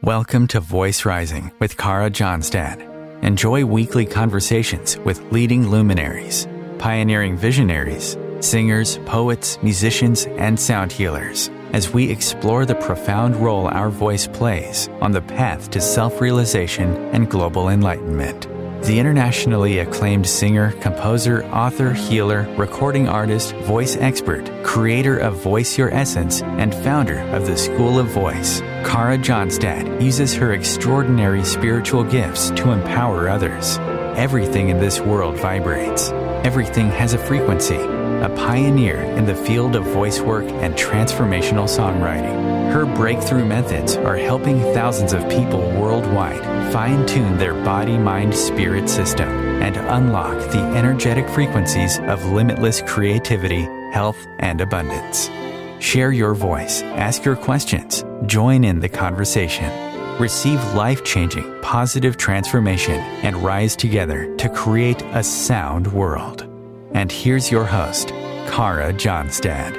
Welcome to Voice Rising with Kara Johnstad. Enjoy weekly conversations with leading luminaries, pioneering visionaries, singers, poets, musicians, and sound healers as we explore the profound role our voice plays on the path to self-realization and global enlightenment. The internationally acclaimed singer, composer, author, healer, recording artist, voice expert, creator of Voice Your Essence, and founder of the School of Voice, Kara Johnstad uses her extraordinary spiritual gifts to empower others. Everything in this world vibrates. Everything has a frequency. A pioneer in the field of voice work and transformational songwriting. Her breakthrough methods are helping thousands of people worldwide fine-tune their body-mind-spirit system and unlock the energetic frequencies of limitless creativity, health, and abundance. Share your voice, ask your questions, join in the conversation. Receive life-changing, positive transformation and rise together to create a sound world. And here's your host, Kara Johnstad.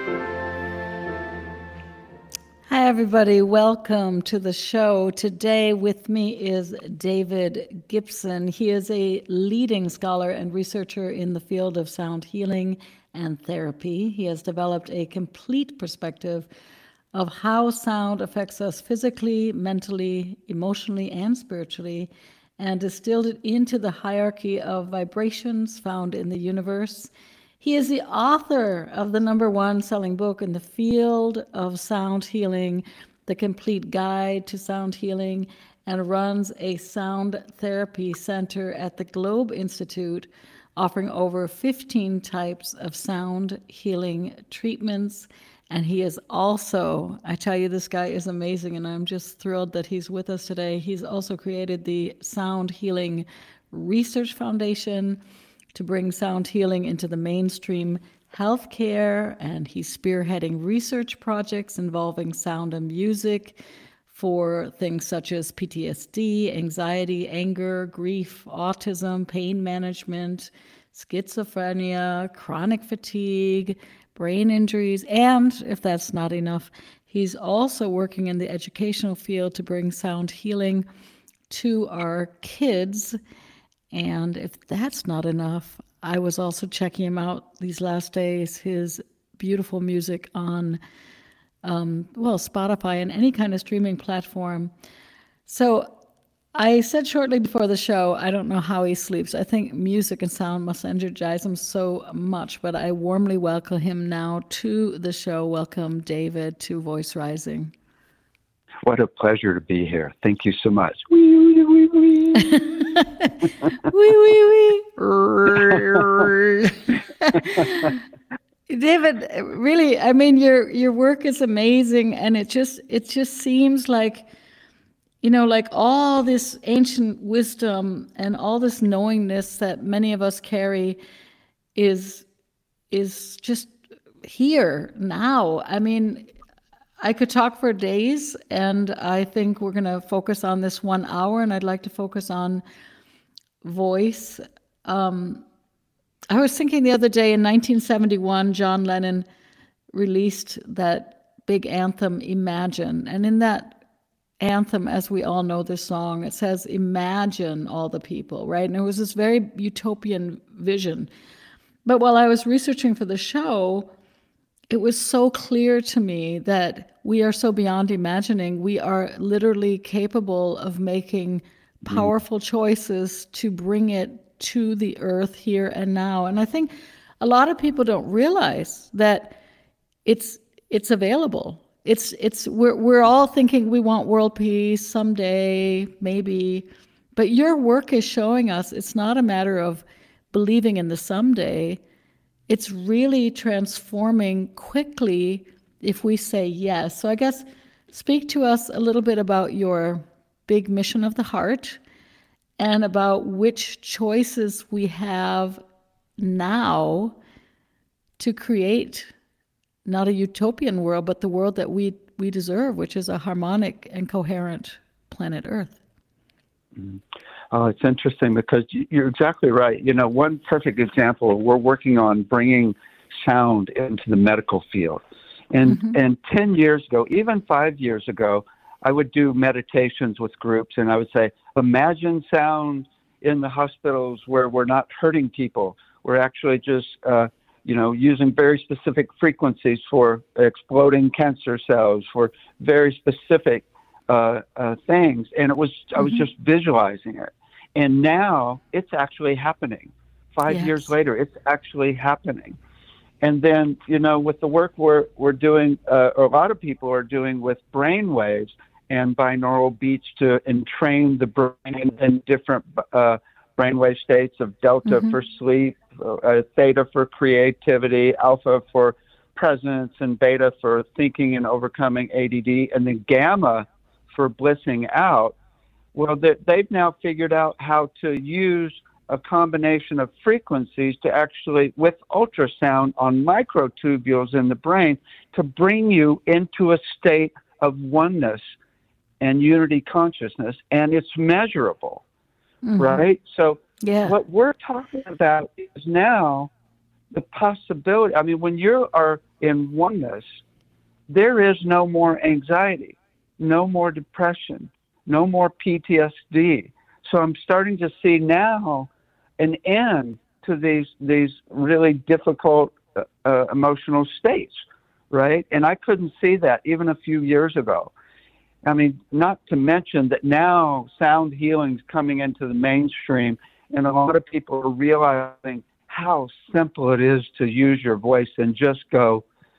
Hi, everybody. Welcome to the show. Today with me is David Gibson. He is a leading scholar and researcher in the field of sound healing and therapy. He has developed a complete perspective of how sound affects us physically, mentally, emotionally, and spiritually, and distilled it into the hierarchy of vibrations found in the universe. He is the author of the #1 selling book in the field of sound healing, The Complete Guide to Sound Healing, and runs a sound therapy center at the Globe Institute, offering over 15 types of sound healing treatments. And he is also, I tell you, this guy is amazing, and I'm just thrilled that he's with us today. He's also created the Sound Healing Research Foundation to bring sound healing into the mainstream healthcare, and he's spearheading research projects involving sound and music for things such as PTSD, anxiety, anger, grief, autism, pain management, schizophrenia, chronic fatigue, brain injuries, and if that's not enough, he's also working in the educational field to bring sound healing to our kids. And if that's not enough, I was also checking him out these last days, his beautiful music on, Spotify and any kind of streaming platform. So I said shortly before the show, I don't know how he sleeps. I think music and sound must energize him so much, but I warmly welcome him now to the show. Welcome, David, to Voice Rising. What a pleasure to be here. Thank you so much. Wee, wee, wee. Wee, wee, wee. David, really, I mean, your work is amazing, and it just seems like, you know, like all this ancient wisdom and all this knowingness that many of us carry is just here now. I mean, I could talk for days, and I think we're going to focus on this 1 hour, and I'd like to focus on voice. I was thinking the other day, in 1971, John Lennon released that big anthem, Imagine, and in that anthem, as we all know this song, it says, imagine all the people, right? And it was this very utopian vision. But while I was researching for the show, it was so clear to me that we are so beyond imagining. We are literally capable of making powerful choices to bring it to the earth here and now. And I think a lot of people don't realize that it's available. We're all thinking we want world peace someday, maybe, but your work is showing us it's not a matter of believing in the someday. It's really transforming quickly if we say yes. So I guess speak to us a little bit about your big mission of the heart and about which choices we have now to create not a utopian world, but the world that we deserve, which is a harmonic and coherent planet Earth. Oh, it's interesting because you're exactly right. You know, one perfect example, we're working on bringing sound into the medical field. And 10 years ago, even 5 years ago, I would do meditations with groups, and I would say, imagine sound in the hospitals where we're not hurting people. We're actually just, using very specific frequencies for exploding cancer cells, for very specific things. And I was just visualizing it. And now it's actually happening. 5 years later, it's actually happening. And then, with the work we're doing, a lot of people are doing with brain waves and binaural beats to entrain the brain in different brainwave states of delta for sleep, theta for creativity, alpha for presence, and beta for thinking and overcoming ADD, and then gamma for blissing out. Well, they've now figured out how to use a combination of frequencies to actually, with ultrasound on microtubules in the brain, to bring you into a state of oneness and unity consciousness, and it's measurable, right? So what we're talking about is now the possibility. I mean, when you are in oneness, there is no more anxiety, no more depression, no more PTSD. So I'm starting to see now an end to these really difficult emotional states, right? And I couldn't see that even a few years ago. I mean, not to mention that now sound healing's coming into the mainstream, and a lot of people are realizing how simple it is to use your voice and just go,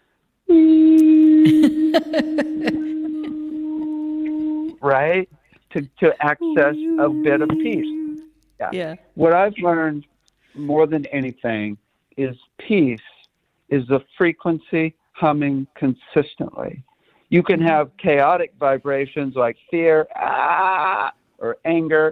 right? To access a bit of peace. Yeah. What I've learned more than anything is peace is the frequency humming consistently. You can have chaotic vibrations like fear, or anger,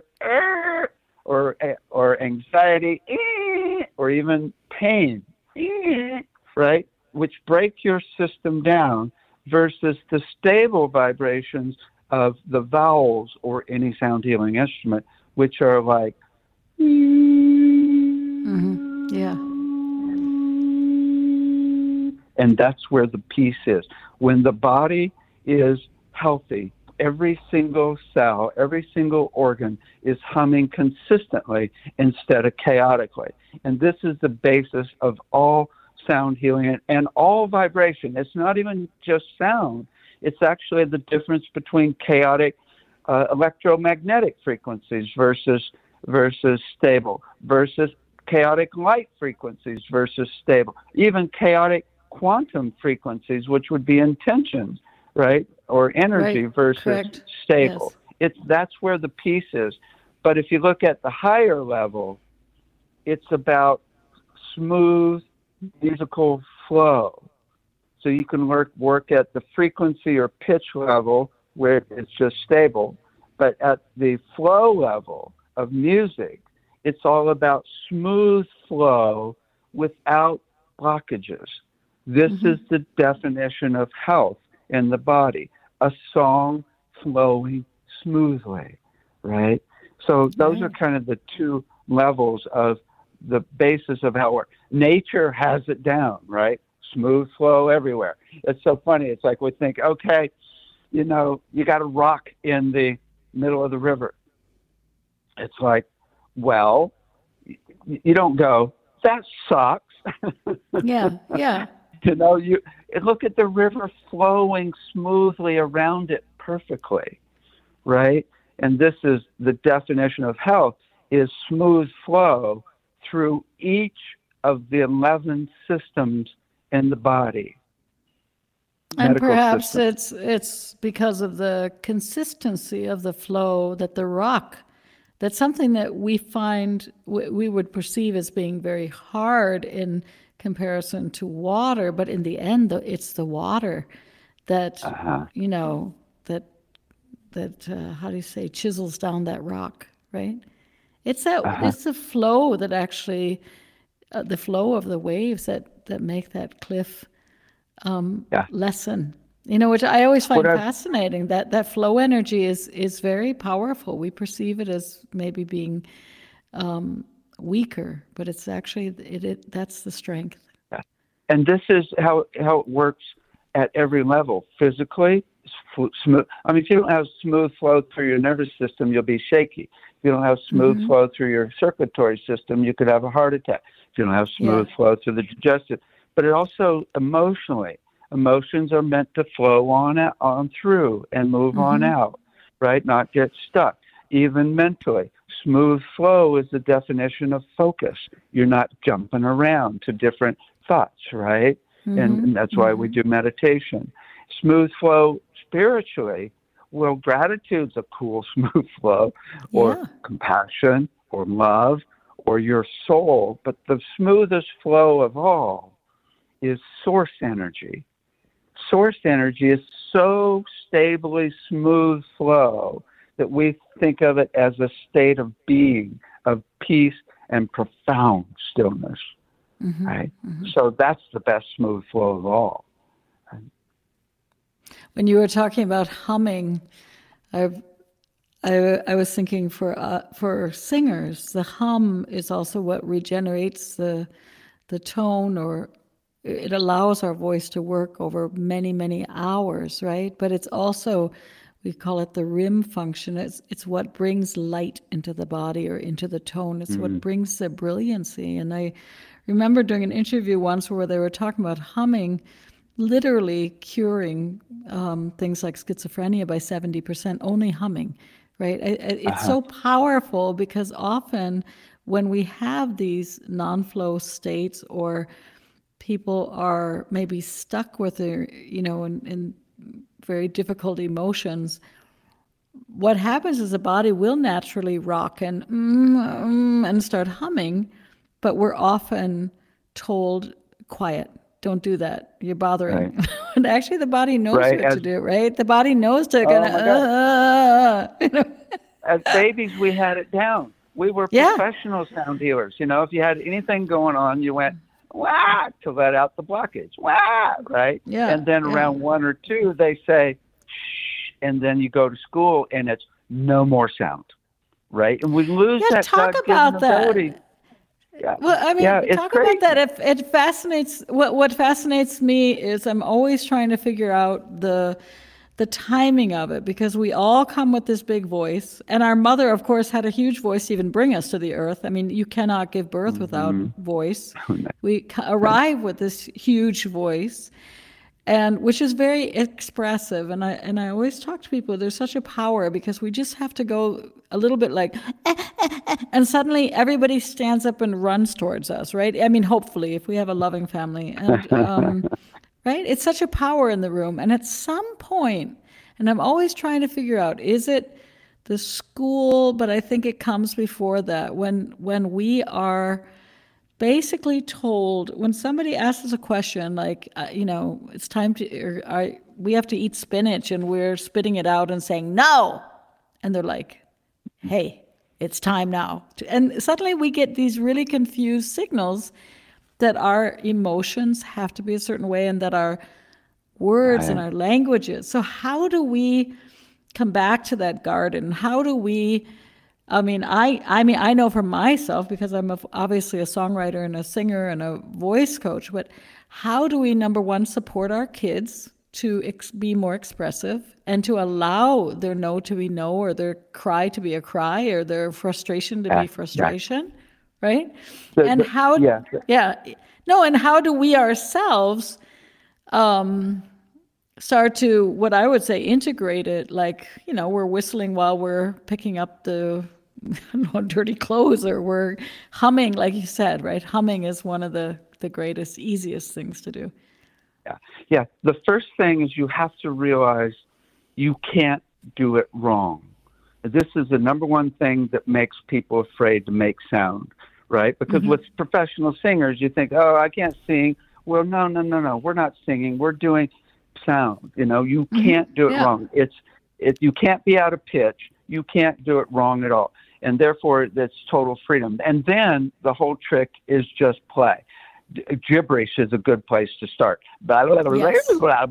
or anxiety, or even pain, right? Which break your system down versus the stable vibrations of the vowels or any sound healing instrument, which are like, and that's where the peace is. When the body is healthy, every single cell, every single organ is humming consistently instead of chaotically. And this is the basis of all sound healing and all vibration. It's not even just sound. It's actually the difference between chaotic electromagnetic frequencies versus stable, versus chaotic light frequencies versus stable, even chaotic quantum frequencies, which would be intentions, right? Or energy versus stable. That's where the peace is. But if you look at the higher level, it's about smooth musical flow. So you can work at the frequency or pitch level where it's just stable, but at the flow level of music, it's all about smooth flow without blockages. This is the definition of health in the body, a song flowing smoothly, right? So those are kind of the two levels of the basis of how it works. Nature has it down, right? Smooth flow everywhere. It's so funny. It's like we think, okay, you got a rock in the middle of the river. It's like, well, you don't go, that sucks. You look at the river flowing smoothly around it perfectly, right? And this is the definition of health, is smooth flow through each of the 11 systems in the body. And perhaps it's because of the consistency of the flow that the rock, that's something that we find we would perceive as being very hard in comparison to water, but in the end, it's the water that that how do you say, chisels down that rock, right? It's it's the flow that actually, the flow of the waves that make that cliff lessen. Which I always find fascinating. That flow energy is very powerful. We perceive it as maybe being weaker, but it's actually that's the strength. And this is how it works at every level. Physically, smooth. I mean, if you don't have smooth flow through your nervous system, you'll be shaky. If you don't have smooth flow through your circulatory system, you could have a heart attack. If you don't have smooth flow through the digestive, but it also emotionally, emotions are meant to flow on through and move on out, right? Not get stuck. Even mentally, smooth flow is the definition of focus. You're not jumping around to different thoughts, right? And that's why we do meditation. Smooth flow spiritually, well, gratitude's a cool, smooth flow, or compassion, or love, or your soul. But the smoothest flow of all is source energy. Source energy is so stably smooth flow that we think of it as a state of being, of peace and profound stillness, right? So that's the best smooth flow of all. When you were talking about humming, I was thinking for singers, the hum is also what regenerates the tone, or it allows our voice to work over many, many hours, right? But it's also, we call it the RIM function. It's what brings light into the body or into the tone. It's what brings the brilliancy. And I remember doing an interview once where they were talking about humming literally curing things like schizophrenia by 70%, only humming, right? It's so powerful because often when we have these non-flow states, or people are maybe stuck with their, in very difficult emotions, what happens is the body will naturally rock and start humming, but we're often told, quiet. Don't do that. You're bothering. Right. And actually, the body knows what to do, right? The body knows to As babies, we had it down. We were professional sound healers. If you had anything going on, you went, wah, to let out the blockage. Wah, right? Yeah. And then around 1 or 2, they say, shh, and then you go to school, and it's no more sound, right? And we lose that God-given ability. Yeah. Well, I mean, talk about that. It fascinates. What fascinates me is I'm always trying to figure out the timing of it, because we all come with this big voice, and our mother, of course, had a huge voice to even bring us to the earth. I mean, you cannot give birth without voice. We arrive with this huge voice, and which is very expressive. And I always talk to people, there's such a power, because we just have to go a little bit like, and suddenly everybody stands up and runs towards us, right? I mean, hopefully, if we have a loving family. And, right? It's such a power in the room. And at some point, and I'm always trying to figure out, is it the school? But I think it comes before that, when we are basically told, when somebody asks us a question like, it's time to, we have to eat spinach, and we're spitting it out and saying, no. And they're like, hey, it's time now. And suddenly we get these really confused signals that our emotions have to be a certain way, and that our words and our languages. So how do we come back to that garden? How do we, I know for myself, because I'm obviously a songwriter and a singer and a voice coach, but how do we, number one, support our kids to be more expressive, and to allow their no to be no, or their cry to be a cry, or their frustration to be frustration, right? And how do we ourselves start to, what I would say, integrate it, like, we're whistling while we're picking up the dirty clothes, or we're humming, like you said, right? Humming is one of the greatest, easiest things to do. Yeah. The first thing is you have to realize you can't do it wrong. This is the number one thing that makes people afraid to make sound, right? Because with professional singers, you think, oh, I can't sing. Well, no. We're not singing. We're doing sound. You can't do it wrong. You can't be out of pitch. You can't do it wrong at all. And therefore, that's total freedom. And then the whole trick is just play. Gibberish is a good place to start. Yes.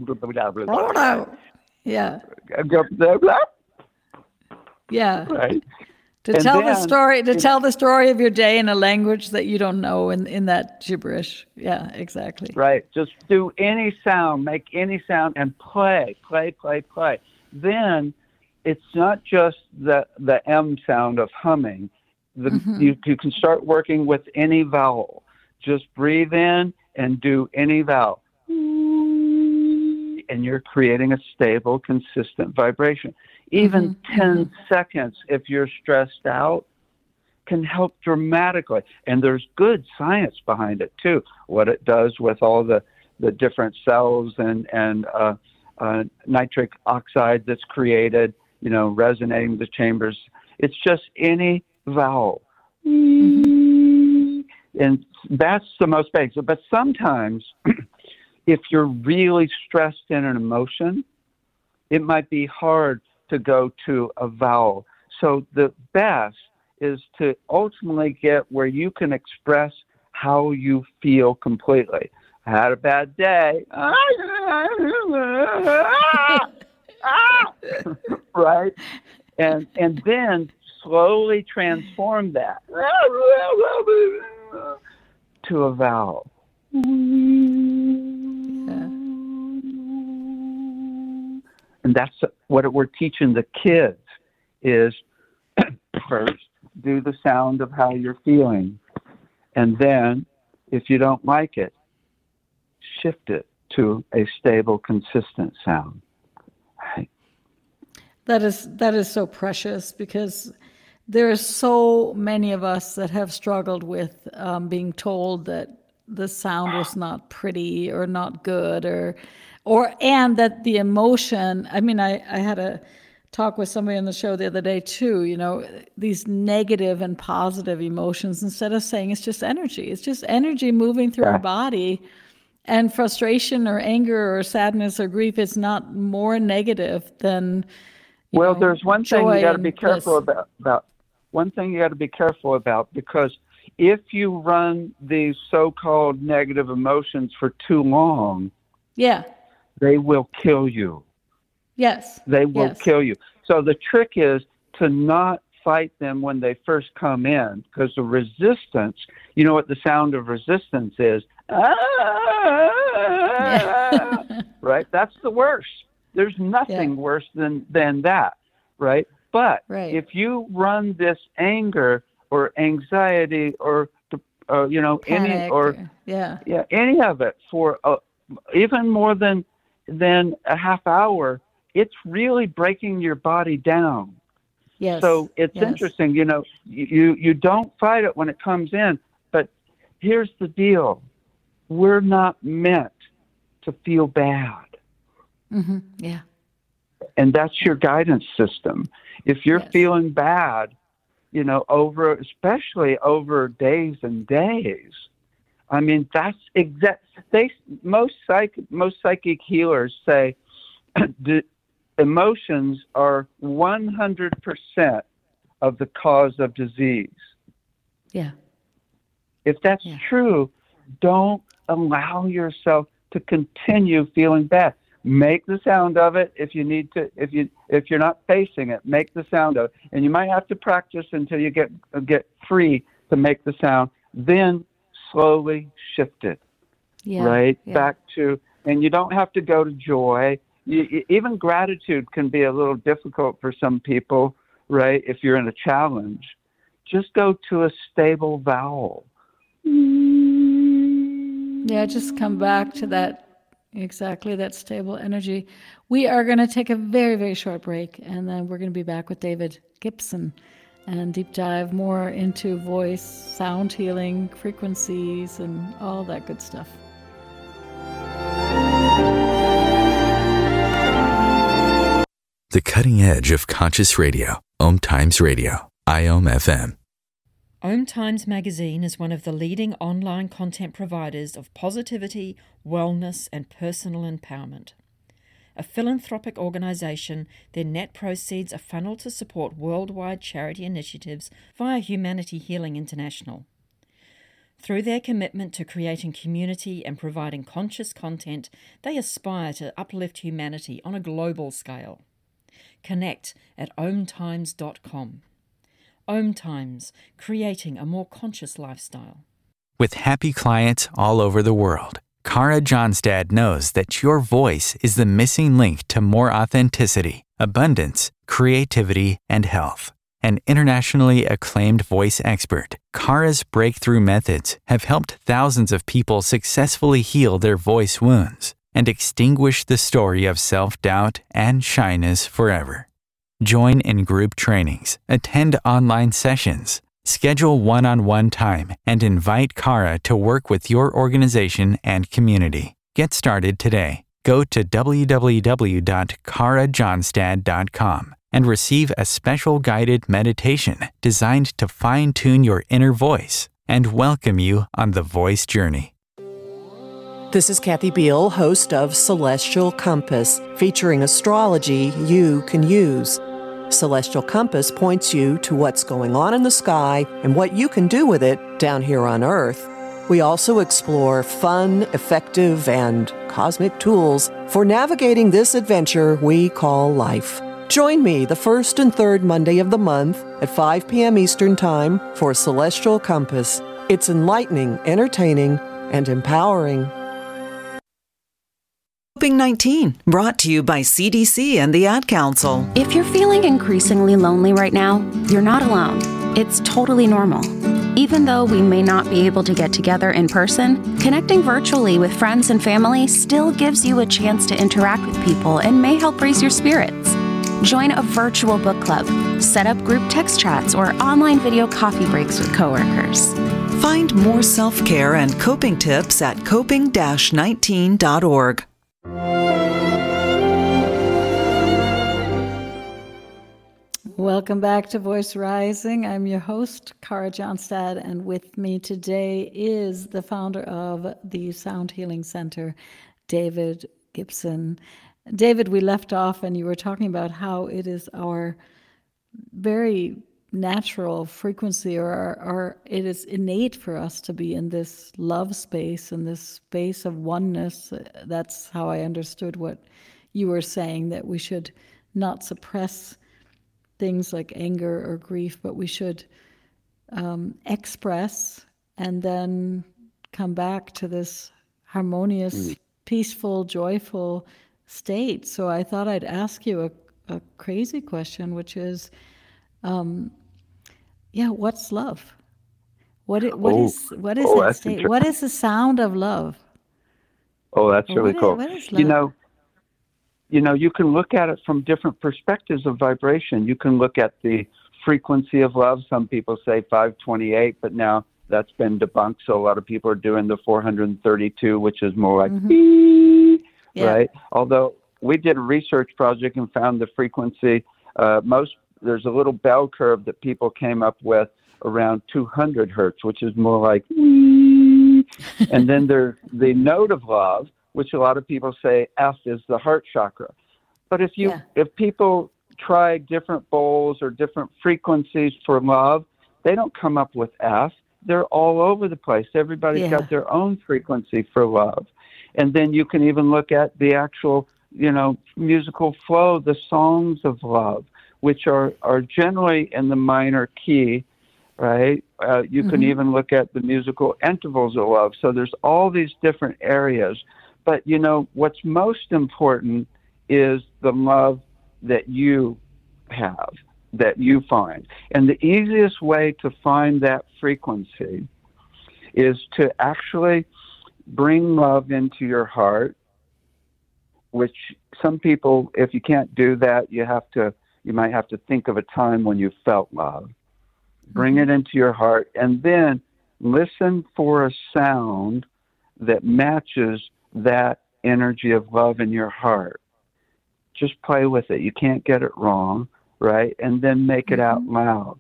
Yeah. Right. To tell the story of your day in a language that you don't know, in that gibberish. Yeah, exactly. Right. Just do any sound, make any sound, and play. then it's not just the M sound of humming. You can start working with any vowel. Just breathe in and do any vowel. And you're creating a stable, consistent vibration. Even 10 seconds, if you're stressed out, can help dramatically. And there's good science behind it, too. What it does with all the different cells and nitric oxide that's created, resonating the chambers. It's just any vowel. And that's the most basic. But sometimes, if you're really stressed in an emotion, it might be hard to go to a vowel. So the best is to ultimately get where you can express how you feel completely. I had a bad day. Right? And then slowly transform that to a vowel. And that's what we're teaching the kids is first, do the sound of how you're feeling. And then, if you don't like it, shift it to a stable, consistent sound. Right? That is so precious, because there are so many of us that have struggled with being told that the sound was not pretty or not good, and that the emotion. I mean, I had a talk with somebody on the show the other day too. These negative and positive emotions. Instead of saying it's just energy moving through our body. And frustration or anger or sadness or grief is not more negative than. There's one thing you got to be careful about. One thing you got to be careful about, because if you run these so-called negative emotions for too long, they will kill you. Yes. They will kill you. So the trick is to not fight them when they first come in, because the resistance, you know what the sound of resistance is? Right? That's the worst. There's nothing worse than that, right? But if you run this anger or anxiety or Panic, any of it for even more than a half hour, it's really breaking your body down. Yes. So it's interesting, you don't fight it when it comes in, but here's the deal. We're not meant to feel bad. Yeah. And that's your guidance system. If you're feeling bad, especially over days and days, I mean, that's most psychic healers say the emotions are 100% of the cause of disease. Yeah. If that's true, don't allow yourself to continue feeling bad. Make the sound of it if you need to. If you're not facing it, make the sound of it. And you might have to practice until you get free to make the sound. Then slowly shift it, back to. And you don't have to go to joy. Even gratitude can be a little difficult for some people, right? If you're in a challenge, just go to a stable vowel. Yeah, just come back to that. Exactly, that stable energy. We are going to take a very, very short break, and then we're going to be back with David Gibson and deep dive more into voice, sound healing, frequencies, and all that good stuff. The cutting edge of conscious radio. Om Times Radio. IOM FM. Om Times Magazine is one of the leading online content providers of positivity, wellness, and personal empowerment. A philanthropic organisation, their net proceeds are funneled to support worldwide charity initiatives via Humanity Healing International. Through their commitment to creating community and providing conscious content, they aspire to uplift humanity on a global scale. Connect at omtimes.com. Om Times, creating a more conscious lifestyle. With happy clients all over the world, Kara Johnstad knows that your voice is the missing link to more authenticity. abundance, creativity, and health. An internationally acclaimed voice expert, Kara's breakthrough methods have helped thousands of people successfully heal their voice wounds and extinguish the story of self-doubt and shyness forever. Join in group trainings, attend online sessions, schedule one-on-one time, and invite Kara to work with your organization and community. Get started today. Go to www.karajohnstad.com and receive a special guided meditation designed to fine-tune your inner voice and welcome you on the voice journey. This is Kathy Beal, host of Celestial Compass, featuring astrology you can use. Celestial Compass points you to what's going on in the sky and what you can do with it down here on Earth. We also explore fun, effective, and cosmic tools for navigating this adventure we call life. Join me the first and third Monday of the month at 5 p.m. Eastern Time for Celestial Compass. It's enlightening, entertaining, and empowering. Coping-19, brought to you by CDC and the Ad Council. If you're feeling increasingly lonely right now, you're not alone. It's totally normal. Even though we may not be able to get together in person, connecting virtually with friends and family still gives you a chance to interact with people and may help raise your spirits. Join a virtual book club, set up group text chats, or online video coffee breaks with coworkers. Find more self-care and coping tips at coping-19.org. Welcome back to Voice Rising. I'm your host, Kara Johnstad, and with me today is the founder of the Sound Healing Center, David Gibson. David, we left off and you were talking about how it is our very natural frequency, or it is innate for us to be in this love space, in this space of oneness. That's how I understood what you were saying, that we should not suppress things like anger or grief, but we should express and then come back to this harmonious, peaceful, joyful state. So I thought I'd ask you a crazy question, which is, what's love? What is that state? What is the sound of love? Oh, that's really cool. What is love? You can look at it from different perspectives of vibration. You can look at the frequency of love. Some people say 528, but now that's been debunked. So a lot of people are doing the 432, which is more like beep, right? Although we did a research project and found the frequency, there's a little bell curve that people came up with around 200 hertz, which is more like and then there's the note of love, which a lot of people say F is the heart chakra. But if people try different bowls or different frequencies for love, they don't come up with F. They're all over the place. Everybody's got their own frequency for love. And then you can even look at the actual, musical flow, the songs of love, which are generally in the minor key, right? You can even look at the musical intervals of love. So there's all these different areas. But, what's most important is the love that you have, that you find. And the easiest way to find that frequency is to actually bring love into your heart, which some people, if you can't do that, you might have to think of a time when you felt love. Bring it into your heart, and then listen for a sound that matches that energy of love in your heart. Just play with it. You can't get it wrong, right? And then make it out loud.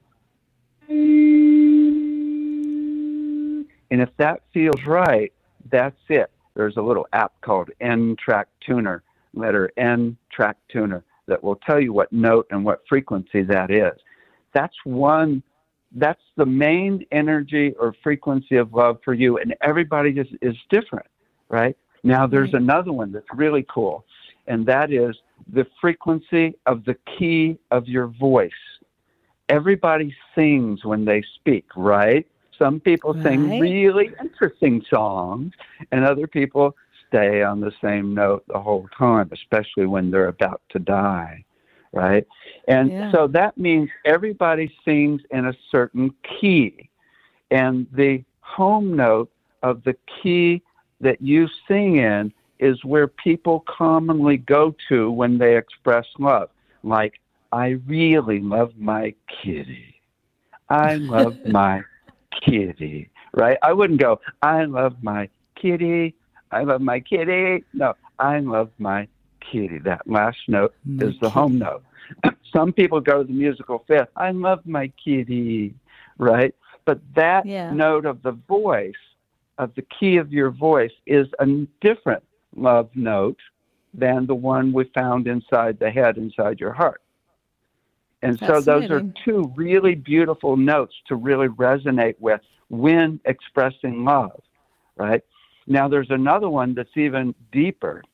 And if that feels right, that's it. There's a little app called N-Track Tuner, letter N Track Tuner, that will tell you what note and what frequency that is. That's the main energy or frequency of love for you, and everybody is different, right? Now, there's another one that's really cool, and that is the frequency of the key of your voice. Everybody sings when they speak, right? Some people sing really interesting songs, and other people stay on the same note the whole time, especially when they're about to die, right? And so that means everybody sings in a certain key. And the home note of the key that you sing in is where people commonly go to when they express love. Like, I really love my kitty. I love my kitty, right? I wouldn't go, I love my kitty. I love my kitty. No, I love my kitty. That last note is the home note. Some people go to the musical fifth. I love my kitty, right? But that note of the voice, of the key of your voice, is a different love note than the one we found inside the head, inside your heart. And so those are two really beautiful notes to really resonate with when expressing love, right? Now, there's another one that's even deeper,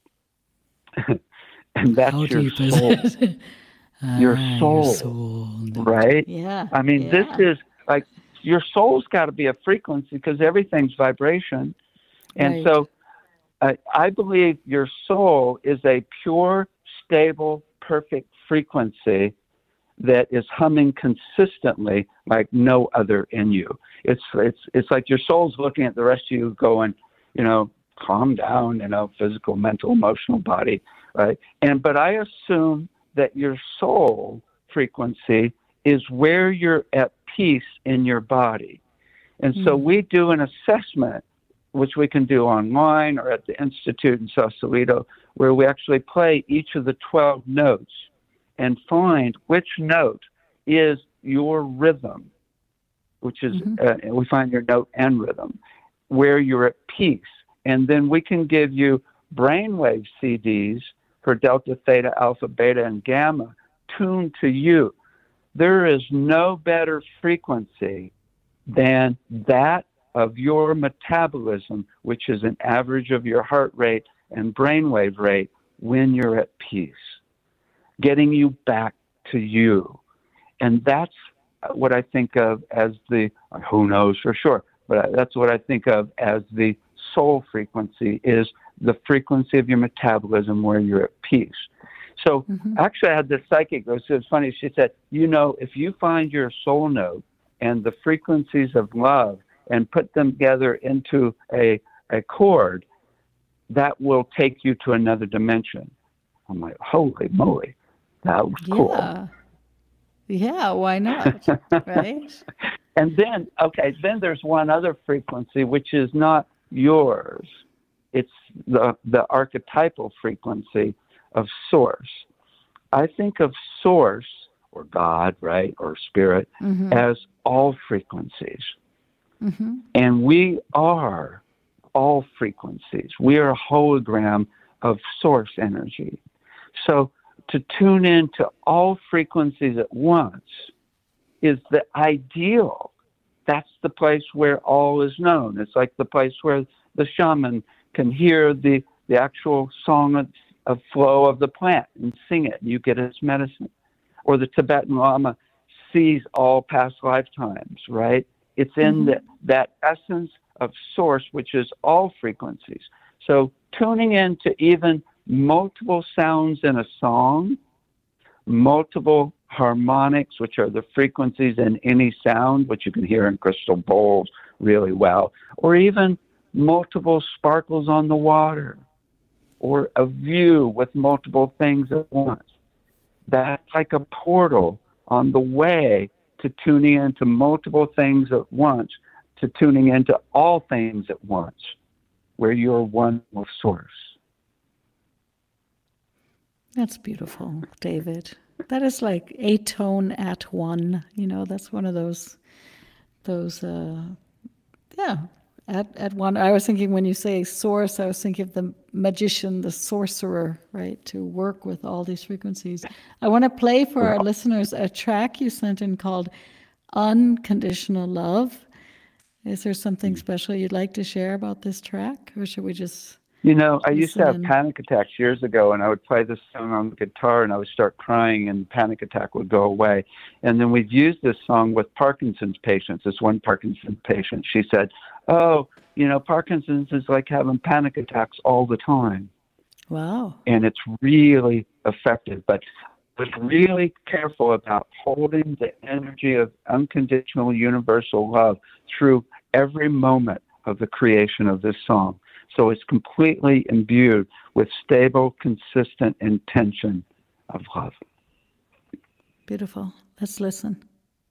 and that's your soul. Your soul, right? Yeah. I mean, this is like, your soul's got to be a frequency because everything's vibration. And so I believe your soul is a pure, stable, perfect frequency that is humming consistently like no other in you. It's like your soul's looking at the rest of you going, you know, calm down, you know, physical, mental, emotional body, right? But I assume that your soul frequency is where you're at peace in your body. And so we do an assessment, which we can do online or at the Institute in Sausalito, where we actually play each of the 12 notes and find which note is your rhythm, which is, we find your note and rhythm, where you're at peace. And then we can give you brainwave CDs for delta, theta, alpha, beta, and gamma tuned to you. There is no better frequency than that of your metabolism, which is an average of your heart rate and brainwave rate when you're at peace, getting you back to you. And that's what I think of as the, who knows for sure, but that's what I think of as the soul frequency, is the frequency of your metabolism where you're at peace. So actually I had this psychic, it was funny, she said, you know, if you find your soul note and the frequencies of love and put them together into a chord, that will take you to another dimension. I'm like, holy moly, that was cool. Yeah, why not, right? And then, then there's one other frequency, which is not yours. It's the archetypal frequency of source. I think of source, or God, right, or spirit, as all frequencies. And we are all frequencies. We are a hologram of source energy. So to tune into all frequencies at once is the ideal. That's the place where all is known. It's like the place where the shaman can hear the actual song of flow of the plant and sing it, and you get its medicine. Or the Tibetan Lama sees all past lifetimes, right? It's in that essence of source, which is all frequencies. So tuning into even multiple sounds in a song, multiple harmonics, which are the frequencies in any sound, which you can hear in crystal bowls really well, or even multiple sparkles on the water, or a view with multiple things at once. That's like a portal on the way to tuning into multiple things at once, to tuning into all things at once, where you're one with source. That's beautiful, David. That is like a tone at one. You know, that's one of those at one. I was thinking, when you say source, I was thinking of the magician, the sorcerer, right, to work with all these frequencies. I want to play for our listeners a track you sent in called Unconditional Love. Is there something special you'd like to share about this track, or should we just... You know, I used to have panic attacks years ago, and I would play this song on the guitar, and I would start crying, and the panic attack would go away. And then we've used this song with Parkinson's patients. This one Parkinson's patient, she said, oh, you know, Parkinson's is like having panic attacks all the time. Wow. And it's really effective. But was really careful about holding the energy of unconditional universal love through every moment of the creation of this song. So it's completely imbued with stable, consistent intention of love. Beautiful. Let's listen.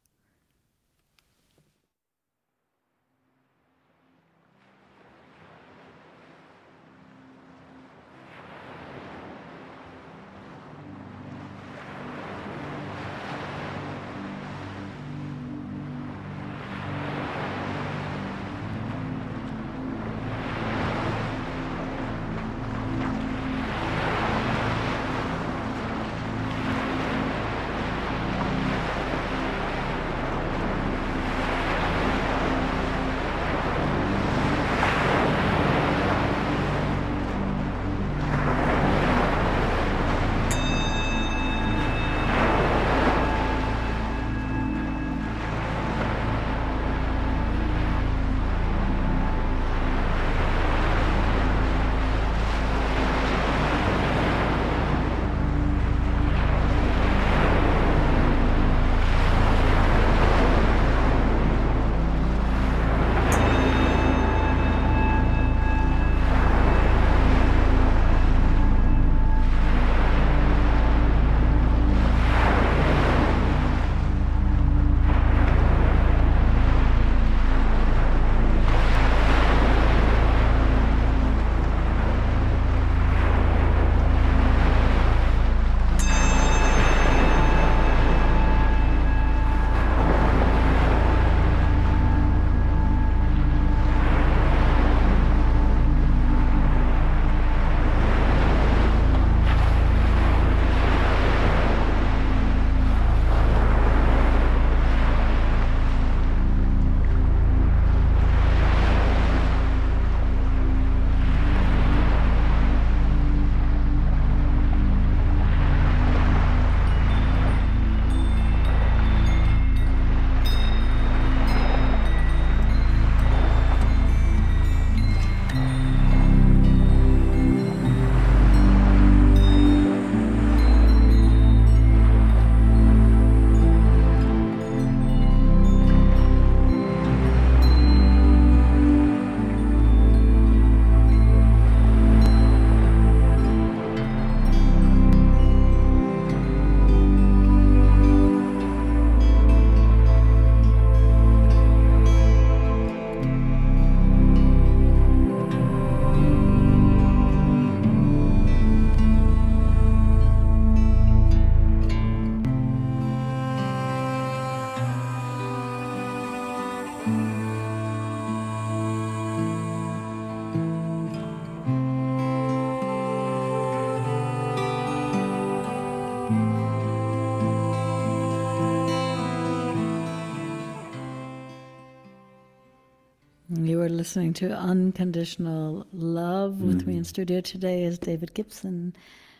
You are listening to Unconditional Love. With me in studio today is David Gibson.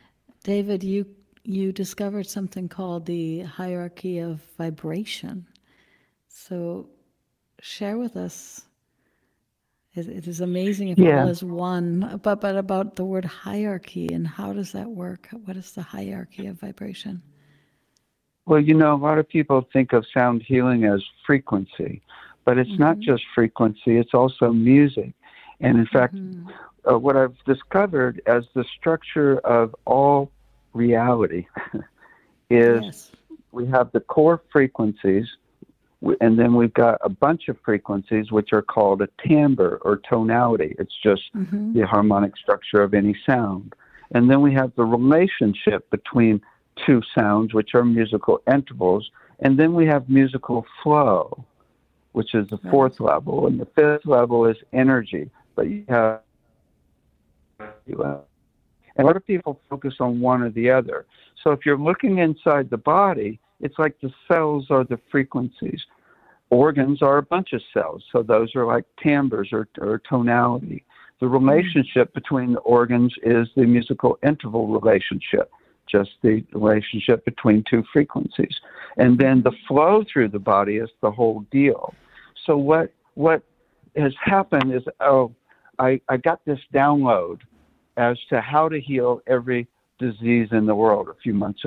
David, you discovered something called the hierarchy of vibration. So share with us. It is amazing if all is one, but about the word hierarchy and how does that work? What is the hierarchy of vibration? Well, you know, a lot of people think of sound healing as frequency, but it's not just frequency, it's also music. And in fact, what I've discovered as the structure of all reality is we have the core frequencies, and then we've got a bunch of frequencies which are called a timbre or tonality. It's just the harmonic structure of any sound. And then we have the relationship between two sounds, which are musical intervals. And then we have musical flow, which is the fourth level. And the fifth level is energy. But you have, and a lot of people focus on one or the other. So if you're looking inside the body, it's like the cells are the frequencies. Organs are a bunch of cells. So those are like timbres or tonality. The relationship between the organs is the musical interval relationship, just the relationship between two frequencies. And then the flow through the body is the whole deal. So what has happened is, I got this download as to how to heal every disease in the world a few months ago.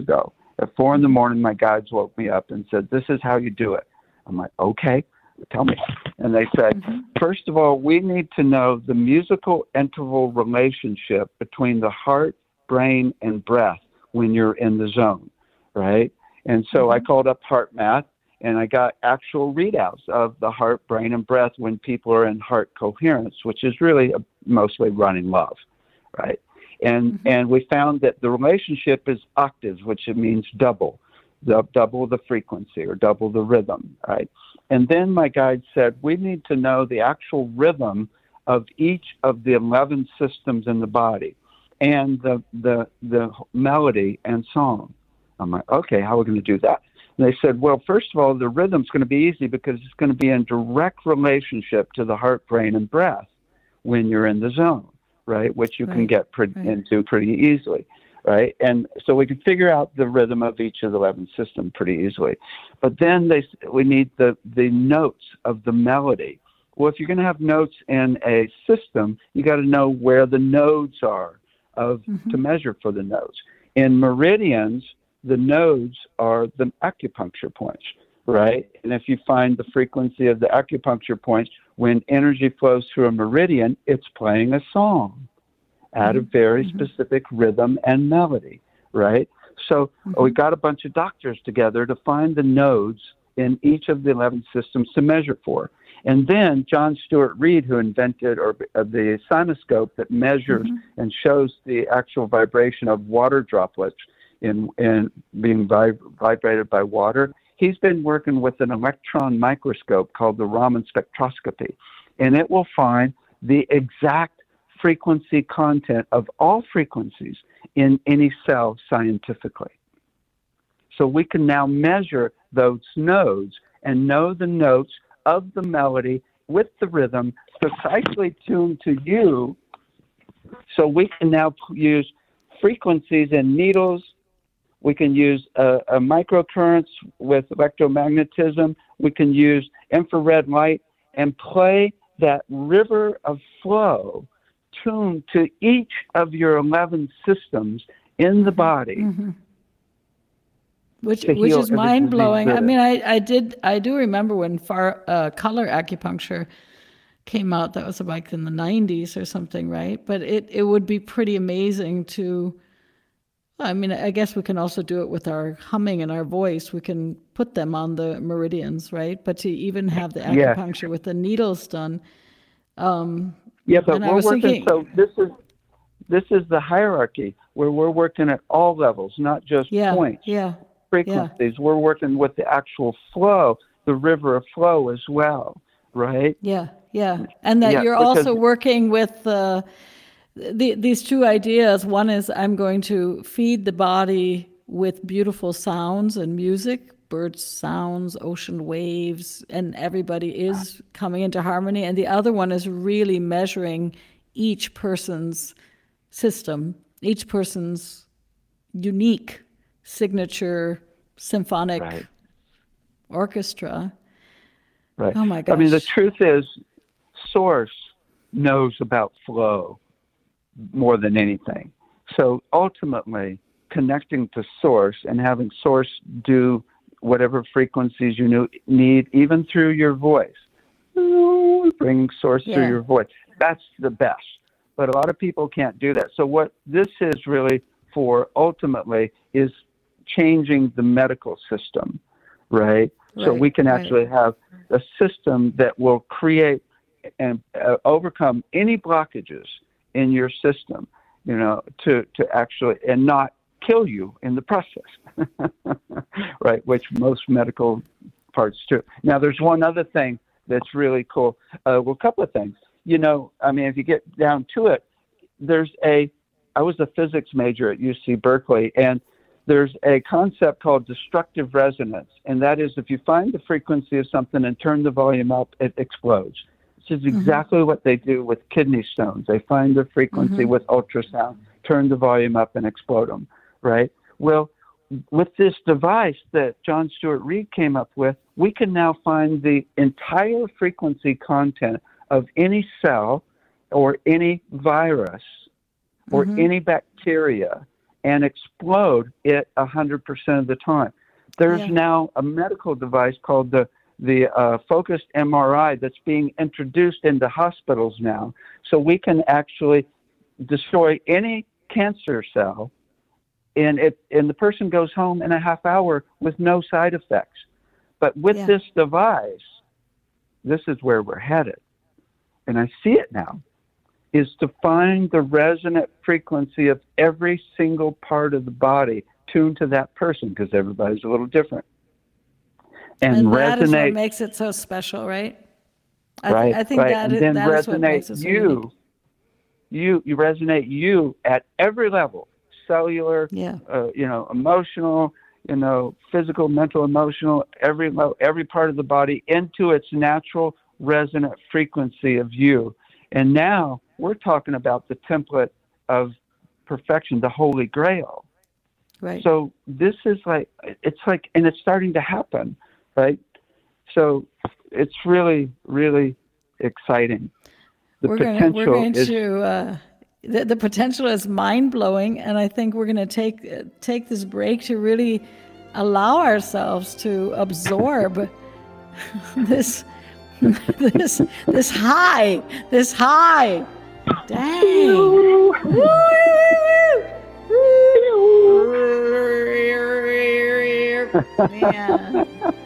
At 4 in the morning, my guides woke me up and said, "This is how you do it." I'm like, "Okay, tell me." And they said, "First of all, we need to know the musical interval relationship between the heart, brain, and breath when you're in the zone, right?" And so I called up HeartMath, and I got actual readouts of the heart, brain, and breath when people are in heart coherence, which is really mostly running love, right? And we found that the relationship is octaves, which it means double the frequency or double the rhythm, right? And then my guide said, we need to know the actual rhythm of each of the 11 systems in the body and the melody and song. I'm like, okay, how are we going to do that? And they said, well, first of all, the rhythm's going to be easy because it's going to be in direct relationship to the heart, brain, and breath when you're in the zone, right? Which you can get into pretty easily, right? And so we can figure out the rhythm of each of the 11 systems pretty easily. But then we need the notes of the melody. Well, if you're going to have notes in a system, you got to know where the nodes are to measure for the nodes. In meridians, the nodes are the acupuncture points, right? And if you find the frequency of the acupuncture points, when energy flows through a meridian, it's playing a song at a very specific rhythm and melody, right? So we got a bunch of doctors together to find the nodes in each of the 11 systems to measure for. And then John Stuart Reid, who invented the Sinuscope that measures and shows the actual vibration of water droplets in being vibrated by water, he's been working with an electron microscope called the Raman spectroscopy, and it will find the exact frequency content of all frequencies in any cell scientifically. So we can now measure those nodes and know the notes of the melody with the rhythm precisely tuned to you. So we can now use frequencies and needles. We can use microcurrents with electromagnetism. We can use infrared light and play that river of flow tuned to each of your 11 systems in the body. Which is mind-blowing. I mean, I do remember when color acupuncture came out. That was like in the 90s or something, right? But it would be pretty amazing to... I mean, I guess we can also do it with our humming and our voice. We can put them on the meridians, right? But to even have the acupuncture with the needles done. But we're working. So this is the hierarchy where we're working at all levels, not just points, frequencies. We're working with the actual flow, the river of flow as well, right? And that you're also working with these two ideas. One is I'm going to feed the body with beautiful sounds and music, birds sounds, ocean waves, and everybody is coming into harmony. And the other one is really measuring each person's system, each person's unique signature symphonic orchestra. Right. Oh my gosh. I mean, the truth is, Source knows about flow more than anything. So ultimately, connecting to Source and having Source do whatever frequencies you need, even through your voice, bring Source through your voice. That's the best. But a lot of people can't do that. So what this is really for ultimately is changing the medical system, right? So we can actually have a system that will create and overcome any blockages in your system, to actually, and not kill you in the process, right? Which most medical parts do. Now, there's one other thing that's really cool. A couple of things. I mean, if you get down to it, I was a physics major at UC Berkeley, and there's a concept called destructive resonance, and that is if you find the frequency of something and turn the volume up, it explodes. This is exactly what they do with kidney stones. They find the frequency with ultrasound, turn the volume up, and explode them, right? Well, with this device that John Stuart Reid came up with, we can now find the entire frequency content of any cell or any virus or any bacteria and explode it 100% of the time. There's now a medical device called the focused MRI that's being introduced into hospitals now, so we can actually destroy any cancer cell, and the person goes home in a half hour with no side effects. But with this device, this is where we're headed, and I see it now, is to find the resonant frequency of every single part of the body tuned to that person, because everybody's a little different. And that resonate, is what makes it so special, right? I think right. that And then that is what makes resonate it so unique. you resonate you at every level, cellular, emotional, physical, mental, emotional, every part of the body into its natural resonant frequency of you. And now we're talking about the template of perfection, the Holy Grail. Right. So this is and it's starting to happen, right? So it's really, really exciting. The potential is mind-blowing, and I think we're going to take this break to really allow ourselves to absorb this high. Dang. Yeah.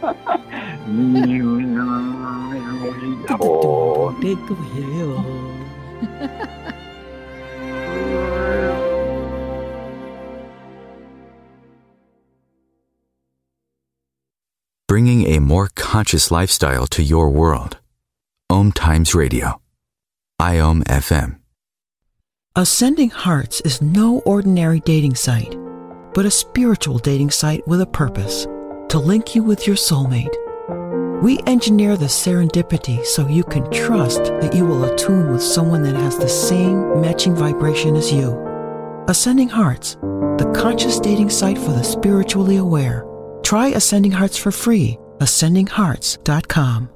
Bringing a more conscious lifestyle to your world. Om Times Radio. IOM FM. Ascending Hearts is no ordinary dating site, but a spiritual dating site with a purpose, to link you with your soulmate. We engineer the serendipity so you can trust that you will attune with someone that has the same matching vibration as you. Ascending Hearts, the conscious dating site for the spiritually aware. Try Ascending Hearts for free. ascendinghearts.com.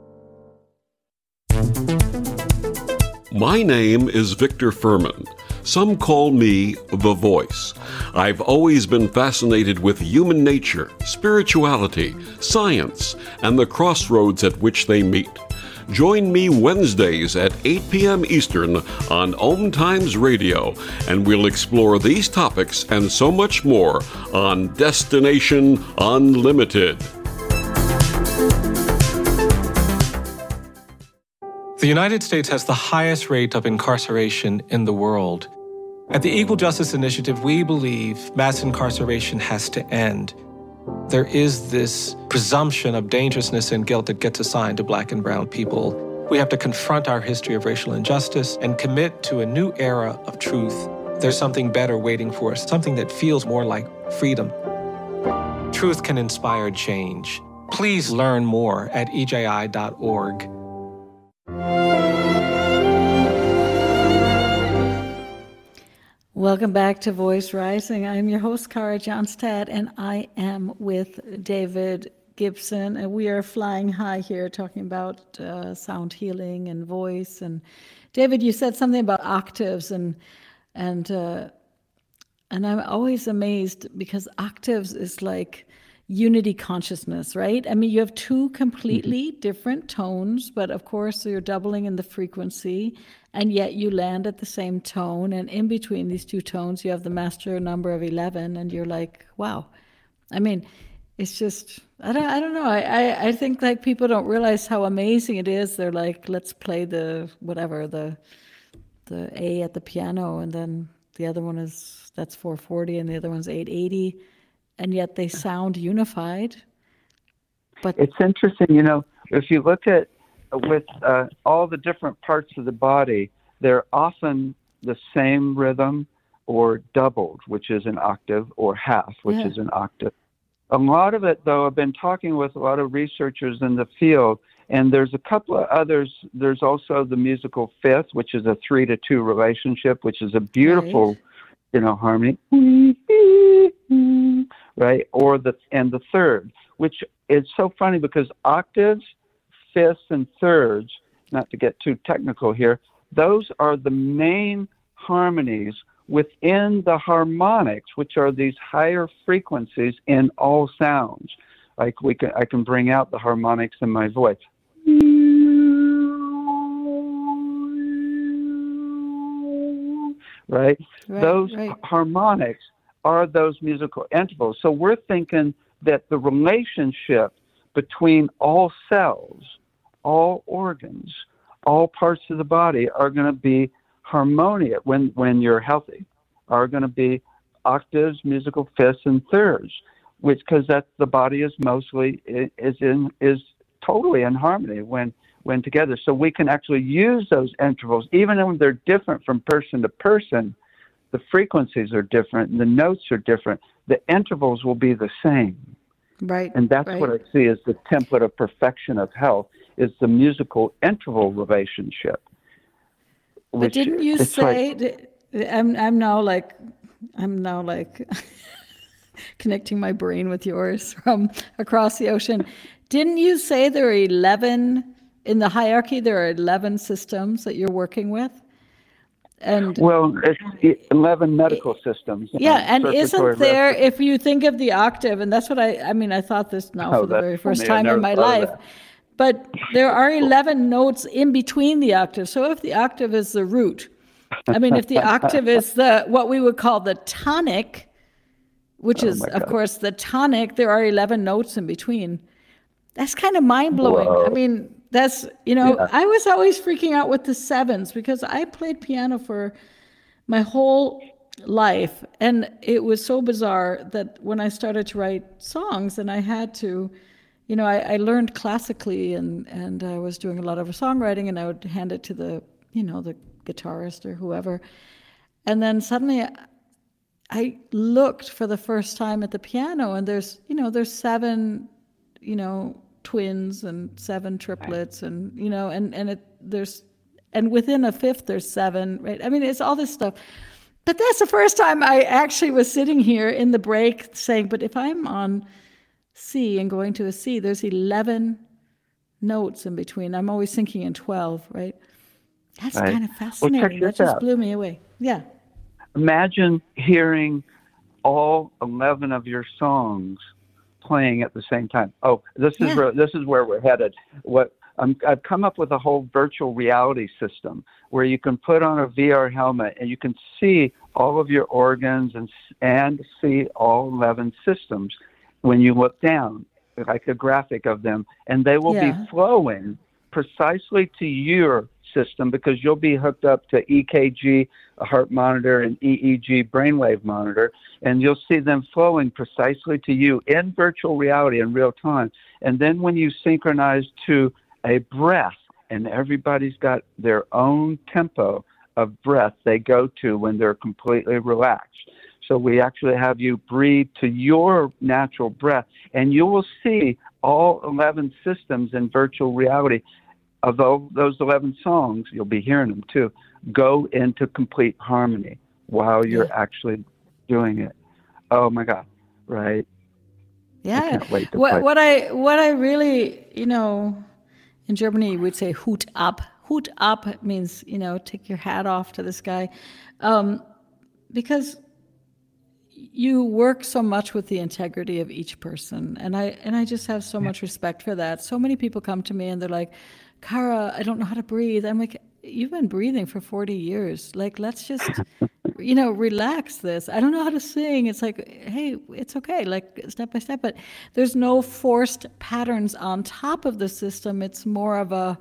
My name is Victor Furman. Some call me The Voice. I've always been fascinated with human nature, spirituality, science, and the crossroads at which they meet. Join me Wednesdays at 8 p.m. Eastern on Om Times Radio, and we'll explore these topics and so much more on Destination Unlimited. The United States has the highest rate of incarceration in the world. At the Equal Justice Initiative, we believe mass incarceration has to end. There is this presumption of dangerousness and guilt that gets assigned to Black and brown people. We have to confront our history of racial injustice and commit to a new era of truth. There's something better waiting for us, something that feels more like freedom. Truth can inspire change. Please learn more at EJI.org. Welcome back to Voice Rising. I'm your host, Kara Johnstad, and I am with David Gibson, and we are flying high here talking about sound healing and voice. And David, you said something about octaves, and I'm always amazed because octaves is like unity consciousness, right? I mean, you have two completely different tones, but of course you're doubling in the frequency, and yet you land at the same tone. And in between these two tones, you have the master number of 11, and you're like, wow. I mean, it's just, I don't know. I think like people don't realize how amazing it is. They're like, let's play the A at the piano, and then the other one that's 440, and the other one's 880. And yet they sound unified. But it's interesting, if you look at with all the different parts of the body, they're often the same rhythm or doubled, which is an octave, or half, which is an octave. A lot of it, though, I've been talking with a lot of researchers in the field, and there's a couple of others. There's also the musical fifth, which is a 3-2 relationship, which is a beautiful, harmony. Right, and the third, which is so funny because octaves, fifths, and thirds, not to get too technical here, those are the main harmonies within the harmonics, which are these higher frequencies in all sounds. Like I can bring out the harmonics in my voice. Right? Those harmonics are those musical intervals. So we're thinking that the relationship between all cells, all organs, all parts of the body are going to be harmonious when you're healthy, are going to be octaves, musical fifths, and thirds, which because that the body is mostly is totally in harmony when together. So we can actually use those intervals, even when they're different from person to person. The frequencies are different, and the notes are different. The intervals will be the same. Right. And that's what I see as the template of perfection of health, is the musical interval relationship. But didn't you say, I'm now like connecting my brain with yours from across the ocean. Didn't you say there are 11, in the hierarchy, there are 11 systems that you're working with? And well, it's 11 medical systems. Yeah, and isn't there, if you think of the octave, and that's what I thought this now for the very first time in my life, but there are 11 notes in between the octaves. So if the octave is the root, if the octave is what we would call the tonic, which is, of course, the tonic, there are 11 notes in between. That's kind of mind-blowing. Whoa. That's, I was always freaking out with the sevens because I played piano for my whole life. And it was so bizarre that when I started to write songs and I had to, I learned classically and I was doing a lot of songwriting, and I would hand it to the guitarist or whoever. And then suddenly I looked for the first time at the piano, and there's 7, twins and 7 triplets, and and within a fifth there's 7, right? It's all this stuff. But that's the first time I actually was sitting here in the break saying, but if I'm on C and going to a C, there's 11 notes in between. I'm always thinking in 12, right? That's kind of fascinating. That just blew me away. Yeah. Imagine hearing all 11 of your songs playing at the same time. Oh, this is where we're headed. I've come up with a whole virtual reality system where you can put on a VR helmet and you can see all of your organs and see all 11 systems when you look down, like a graphic of them, and they will be flowing precisely to your system because you'll be hooked up to EKG, a heart monitor, and EEG brainwave monitor, and you'll see them flowing precisely to you in virtual reality in real time. And then when you synchronize to a breath, and everybody's got their own tempo of breath they go to when they're completely relaxed. So we actually have you breathe to your natural breath, and you will see all 11 systems in virtual reality. Of those 11 songs, you'll be hearing them too, go into complete harmony while you're actually doing it. Oh my God, right? Yeah. I can't wait to what I really, in Germany we'd say Hut ab. Hut ab means, take your hat off to the sky. Because you work so much with the integrity of each person. And I just have so much respect for that. So many people come to me and they're like, Cara, I don't know how to breathe. I'm like, you've been breathing for 40 years. Like, let's just, relax this. I don't know how to sing. It's like, hey, it's okay, like step by step. But there's no forced patterns on top of the system. It's more of a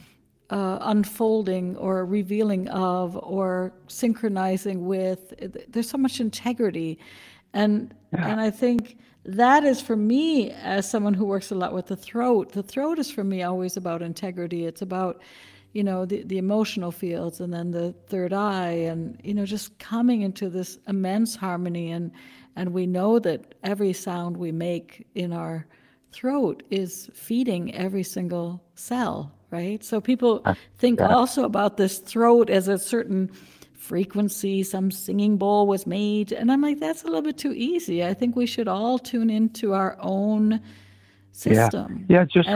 unfolding or revealing of or synchronizing with. There's so much integrity. And I think that is, for me, as someone who works a lot with the throat is for me always about integrity. It's about, the emotional fields, and then the third eye, and, just coming into this immense harmony. And we know that every sound we make in our throat is feeding every single cell, right? So people think also about this throat as a certain frequency, some singing bowl was made, and I'm like, that's a little bit too easy. I think we should all tune into our own system.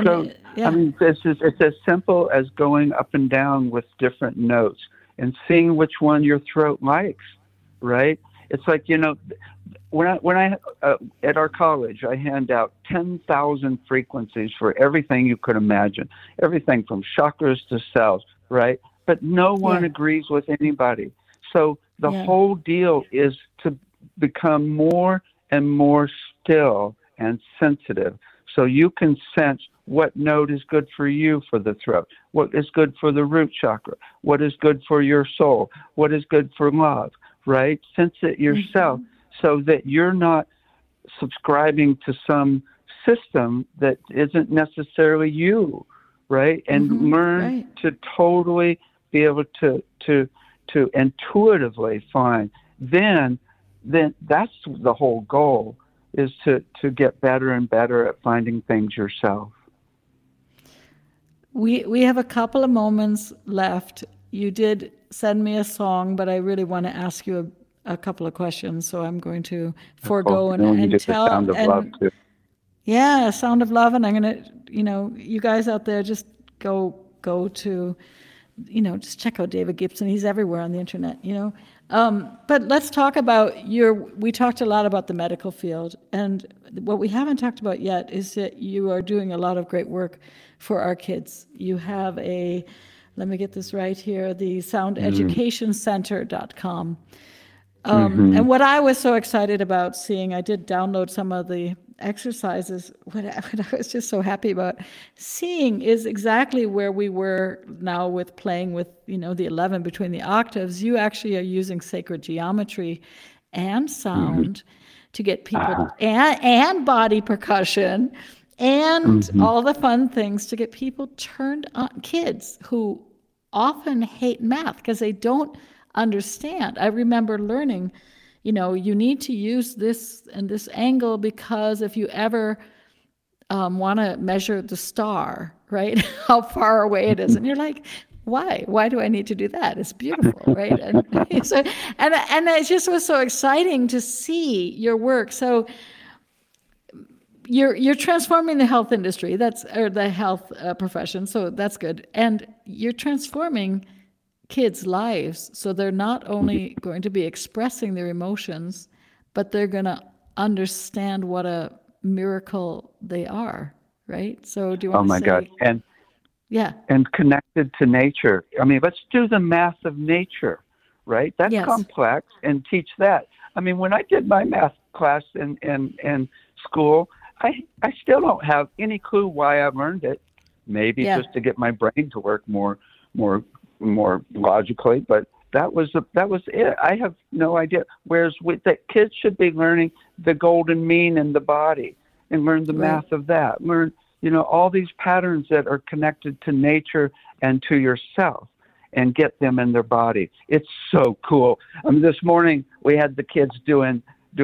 It's as simple as going up and down with different notes and seeing which one your throat likes. right? It's like, when I at our college, I hand out 10,000 frequencies for everything you could imagine, everything from chakras to cells, right? But no one agrees with anybody. So the whole deal is to become more and more still and sensitive, so you can sense what note is good for you for the throat, what is good for the root chakra, what is good for your soul, what is good for love, right? Sense it yourself so that you're not subscribing to some system that isn't necessarily you, right? And learn to totally be able to intuitively find. Then that's the whole goal, is to get better and better at finding things yourself. We have a couple of moments left. You did send me a song, but I really want to ask you a couple of questions, so I'm going to forego and tell. The Sound of Love too. Yeah, Sound of Love, and I'm going to, you guys out there, just go to, just check out David Gibson. He's everywhere on the internet, But let's talk about we talked a lot about the medical field, and what we haven't talked about yet is that you are doing a lot of great work for our kids. You have let me get this right here, the soundeducationcenter.com. And what I was so excited about seeing, I did download some of the exercises. What I was just so happy about seeing is exactly where we were now with playing with, the 11 between the octaves. You actually are using sacred geometry and sound to get people, and body percussion, and all the fun things to get people turned on, kids who often hate math because they don't understand. I remember learning, you need to use this and this angle because if you ever want to measure the star, right, how far away it is, and you're like, why? Why do I need to do that? It's beautiful, right? And so, and it just was so exciting to see your work. So you're transforming the health industry, or the health profession. So that's good, and you're transforming kids' lives, so they're not only going to be expressing their emotions, but they're going to understand what a miracle they are, right? So do you want to say? Oh my God. And connected to nature. I mean, let's do the math of nature, right? That's complex, and teach that. I mean, when I did my math class in school, I still don't have any clue why I learned it. Maybe just to get my brain to work more logically, but that was it. I have no idea. Whereas the kids should be learning the golden mean in the body and learn the math of that. Learn, all these patterns that are connected to nature and to yourself, and get them in their body. It's so cool. I mean, this morning we had the kids doing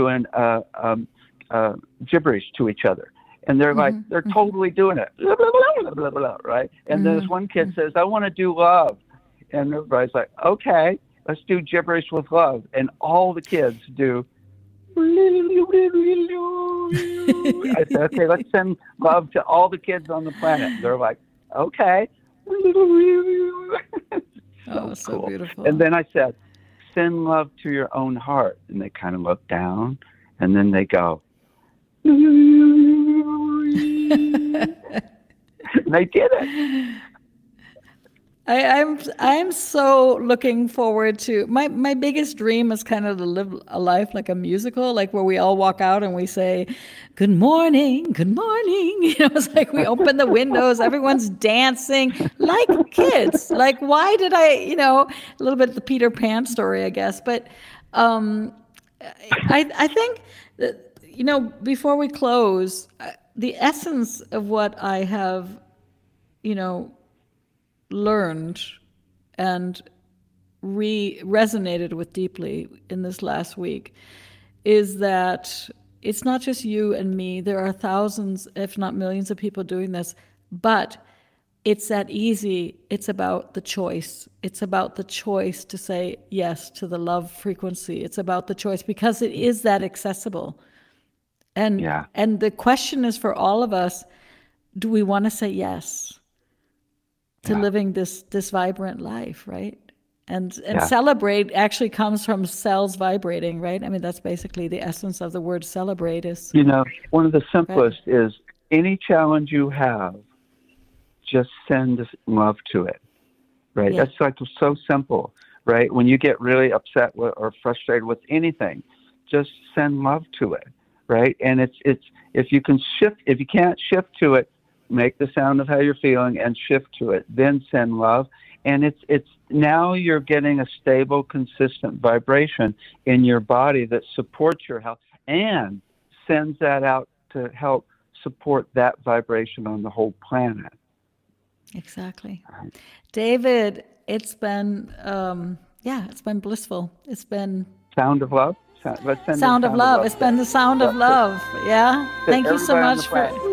gibberish to each other. And they're like, they're totally doing it, blah, blah, blah, blah, blah, blah, right? And then this one kid says, I want to do love. And everybody's like, okay, let's do gibberish with love. And all the kids do. I said, okay, let's send love to all the kids on the planet. They're like, okay. So cool. Beautiful. And then I said, send love to your own heart. And they kind of look down, and then they go, they did it. I'm so looking forward to my biggest dream is kind of to live a life like a musical, like where we all walk out and we say, good morning. It's like we open the windows, everyone's dancing like kids. Like, why did I, a little bit of the Peter Pan story, I guess. But I think that, before we close, the essence of what I have, learned and resonated with deeply in this last week is that it's not just you and me. There are thousands, if not millions, of people doing this, but it's that easy. It's about the choice. It's about the choice to say yes to the love frequency. It's about the choice because it is that accessible. And the question is for all of us, do we want to say yes to living this vibrant life, right? And celebrate actually comes from cells vibrating, right? I mean, that's basically the essence of the word celebrate is. One of the simplest is any challenge you have, just send love to it, right? Yeah. That's like so simple, right? When you get really upset or frustrated with anything, just send love to it, right? And it's if you can't shift to it, make the sound of how you're feeling and shift to it, then send love. And it's now you're getting a stable, consistent vibration in your body that supports your health and sends that out to help support that vibration on the whole planet. Exactly. David, it's been it's been blissful. It's been sound of love. Sound of love. It's been the sound of love. Yeah. Thank you so much for